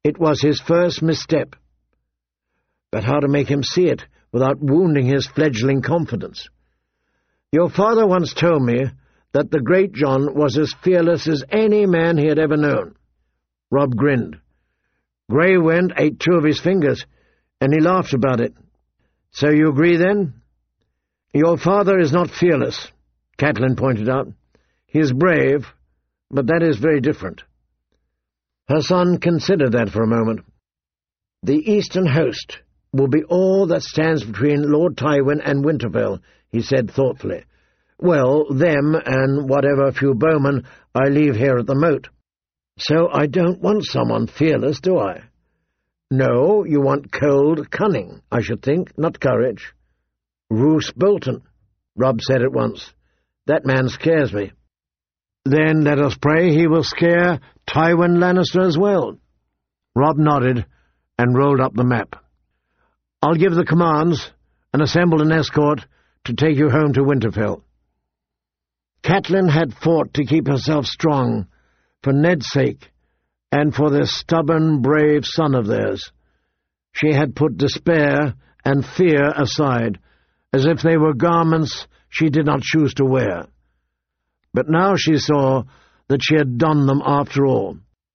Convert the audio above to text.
It was his first misstep. But how to make him see it without wounding his fledgling confidence? Your father once told me that the great John was as fearless as any man he had ever known. Rob grinned. Grey Wind ate 2 of his fingers, and he laughed about it. So you agree, then? Your father is not fearless, Catelyn pointed out. He is brave, but that is very different. Her son considered that for a moment. The eastern host will be all that stands between Lord Tywin and Winterfell, he said thoughtfully. Well, them and whatever few bowmen I leave here at the moat. So I don't want someone fearless, do I? No, you want cold cunning, I should think, not courage. Roose Bolton, Robb said at once. That man scares me. Then let us pray he will scare Tywin Lannister as well. Robb nodded and rolled up the map. I'll give the commands and assemble an escort to take you home to Winterfell. Catelyn had fought to keep herself strong, for Ned's sake, and for this stubborn, brave son of theirs. She had put despair and fear aside, as if they were garments she did not choose to wear. But now she saw that she had donned them after all,